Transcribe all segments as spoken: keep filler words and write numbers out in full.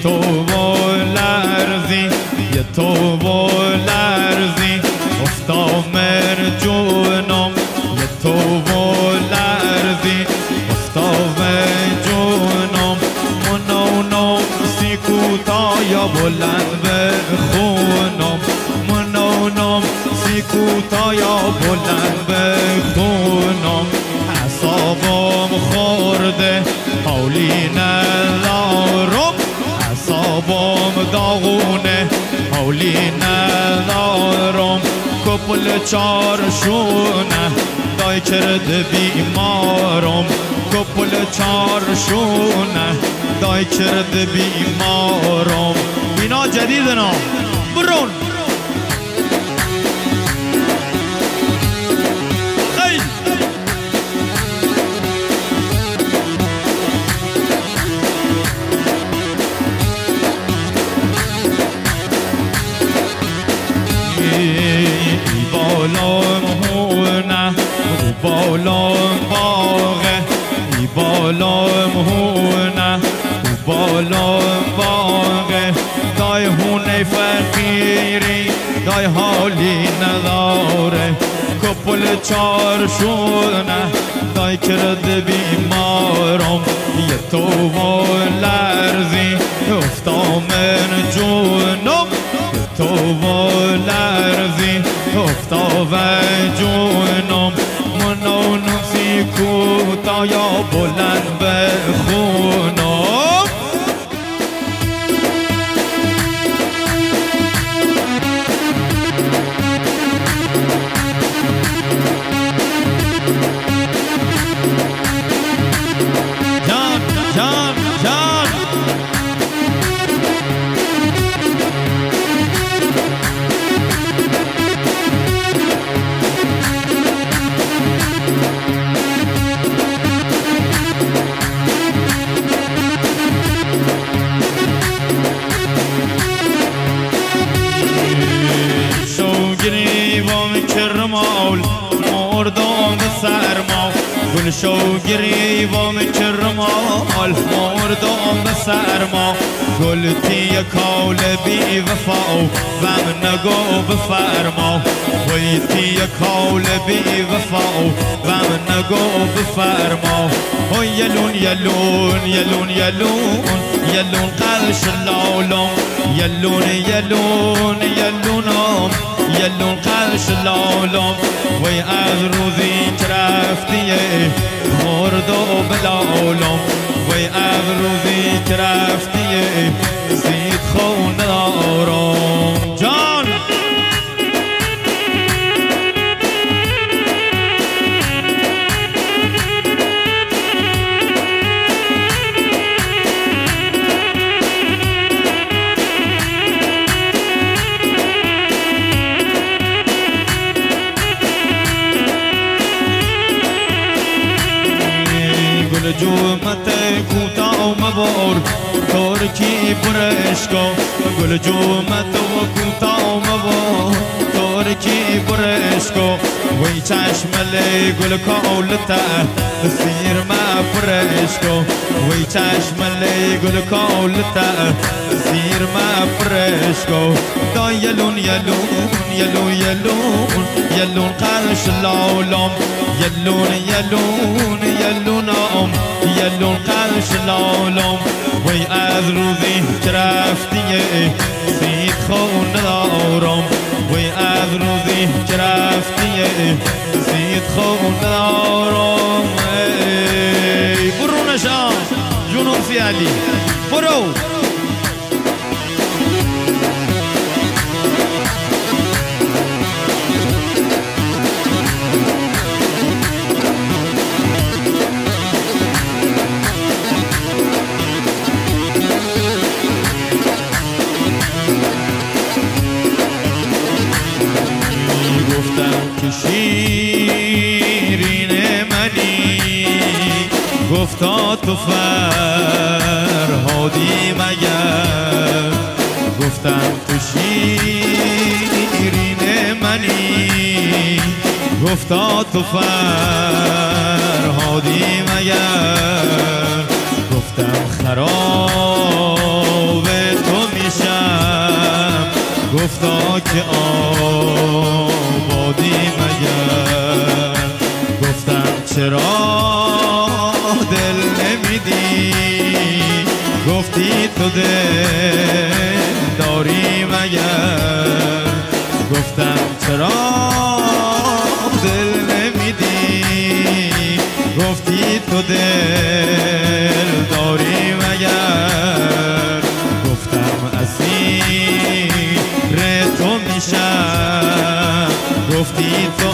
تو و لرزی یه تو و لرزی افتا من جونم یه تو و لرزی افتا من جونم منونم سیکوتایا بلند بخونم منونم سیکوتایا بلند بخونم اعصابم خورده حولی ندارم اعصابم داغونه حولی ندارم کپل چارشونه دای کرده بیمارم کپل چارشونه دای کرده بیمارم اینا جدیدنا برون بالام هونه بالام باغه ای بالام هونه بالام باغه دای هونه فقیری دای حالی نداره کپل چارشونه دای کرده بیمارم یه تو و لرزی افتا من جونم تو و لرزی افتا و جونم منونم سیکوتایا بلند بخونم جان جان جان گریبان کرمال مردم به سرما گل شو گریبان کرمال مردم به سرما گل تی کال بی وفا و من نگو بفرما وی تی کال بی وفا و من نگو بفرما و یلون یلون یلون یلون یلون قلش لالم یلون یلون یلونم یلون قلش لالم وی از روزی که رفتیه مرد و بلالم وی از روزی که رفتیه زید خون دارم جان جومت کوتا و مبار ترکی برشکا گل جومت و کوتا و مبار ترکی برشکا وی چشم لی گل کولتا سیر ما برشکا وی چشم لی گل کولتا سیر ما برشکا دا یلون یلون یلون یلون یلون قرش لالم یلون یلون یلونم یلون قرش لالم وی از روزی که رفتیه زید خون دارم وی از روزی که رفتیه زید خون دارم برو نشان جنوب سیالی برو شیرین منی گفتا تو فرهادی مگر گفتم تو شیرین منی گفتا تو فرهادی مگر گفتم خراب گفتا که آبادی مگر. گفتم چرا دل نمیدی، گفتی تو دل داری مگر. گفتم چرا دل نمیدی، گفتی تو دل داری مگر. گفتم اسیر تو میشم، گفتی تو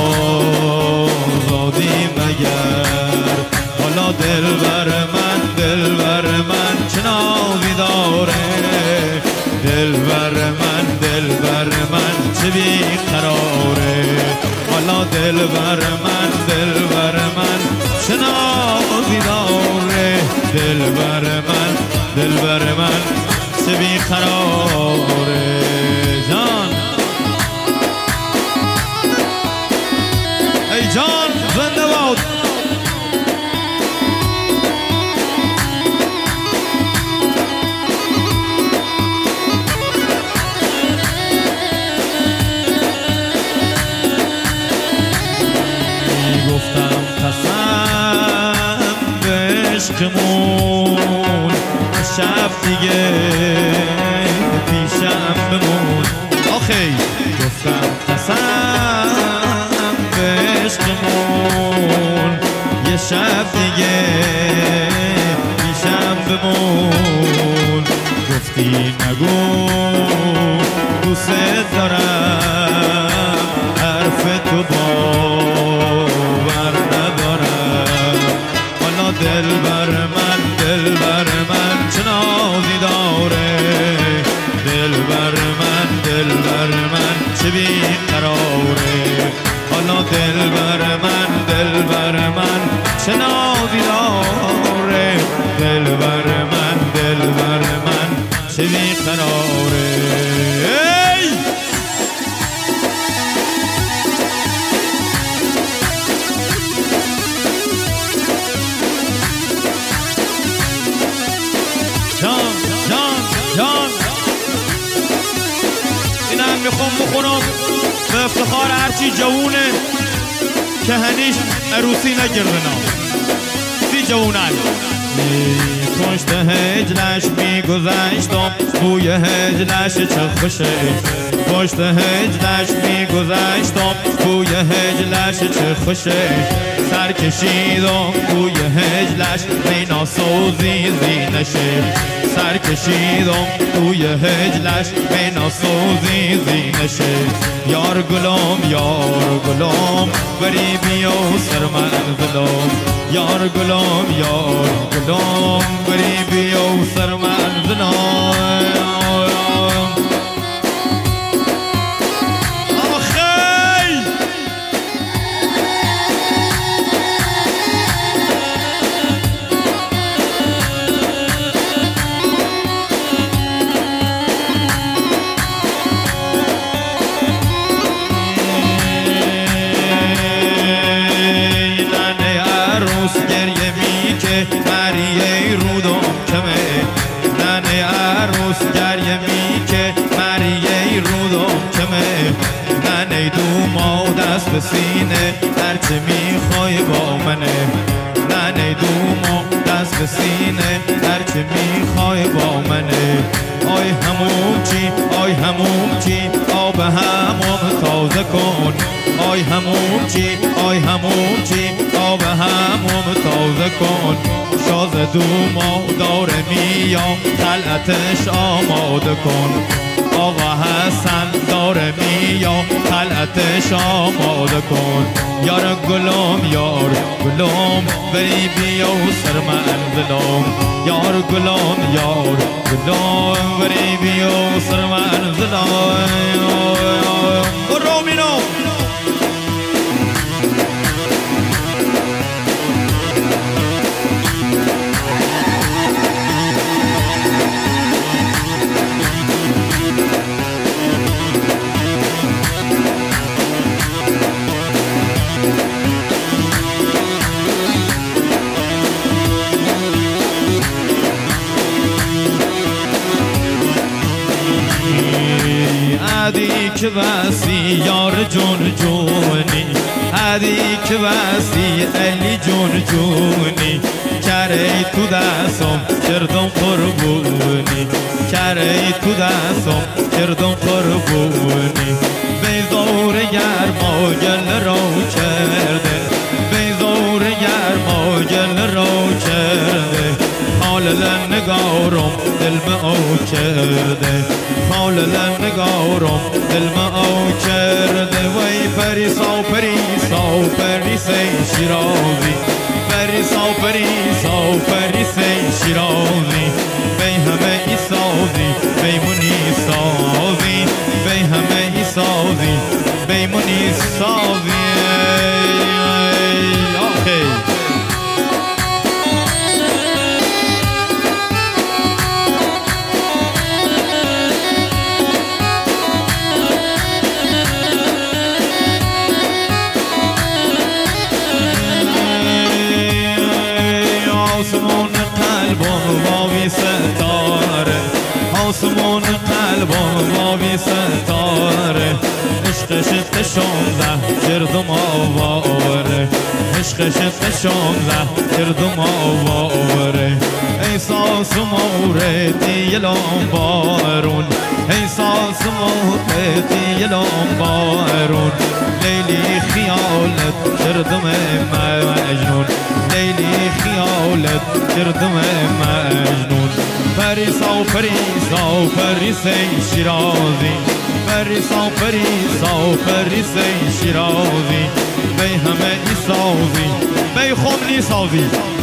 آزادی مگر. حالا دل بر من، دل بر من چه نازی داره، دل بر من، دل بر من چه بیقراره. حالا دل بر من، دل بر من چه نازی داره، دل بر من، دل بر من چه بیقراره. جان ای جان زنده باد. گفتم قسم به عشقمون، شب دیگه پیشم بمون. آخی گفتم قسم به عشقمون، یه شب دیگه پیشم بمون. گفتی نگو دوست دارم، حرف تو باور ندارم. حالا دل بر من، دل بر من چه نازی داره، دل بر من، دل بر من چه بیقراره. حالا دل بر من، دل بر من چه نازی داره، دل بر من، دل بر من چه بیقراره. جان جان جان اینم میخوام بخونم به افتخار هرچی جوونه که هنیش عروسی نگرده نام سی جوونن. پشت هجلش میگذشتم، بوی هجلش چه خوشه. پشت هجلش میگذشتم، بوی هجلش چه خوشه. سر کشیدم بوی هجلش میناسوزی زینشه. سر کشیدم بوی هجلش میناسوزی زینشه. یار گلم یار گلم بری بیا سر منزلم. یار گلم یار گلم بری بیا سر منزلم. گریه می که مریه رودم کمه. ننه عروس گریه می که مریه رودم کمه. ننه دوما دست به سینه هرچه می خوای با منه. ننه دوما دست به سینه هرچه می خوای با منه. آی هموم چی آی هموم چی آب هموم تازه کن. آی هموم چی آی هموم چی آب هموم تازه کن. شاز دوما داره میام خلعتش آماده کن. آقا حسن داره میام خلعتش آماده کن. یار گلم یار گلم بری بیا سر منزلم. یار گلم یار گلم بری بیا سر منزلم. رومینو که بسی یار جون جونی هدی که بسی علی جون جونی کره تو دستم کردم قربونی کره تو دستم کردم قربونی بیزور گرما گل رو کرده بیزور گرما گل رو کرده حال نگارم دل او کرده حال نگارم دل او کرده وی پریسا و پریسا و پریسه شیرازی پریسا و پریسا و پریسه شیرازی بی همه ای سازی بیمونی سازی بی همه ای سازی بیمونی سازی آخی آسمون قلبم واوی ستاره آسمون قلبم واوی ستاره عشق شد شانزده کردم آواره عشق شد شانزده کردم آواره احساس موردی یلام بارون احساس موردی یلام بارون لیلی خیالت کردم مجنون لیلی خیالت کردم مجنون پریسا و پریسا و پریسه شیرازی پریسا و پریسا و پریسه شیرازی بی همه ای سازی بی خملی سازی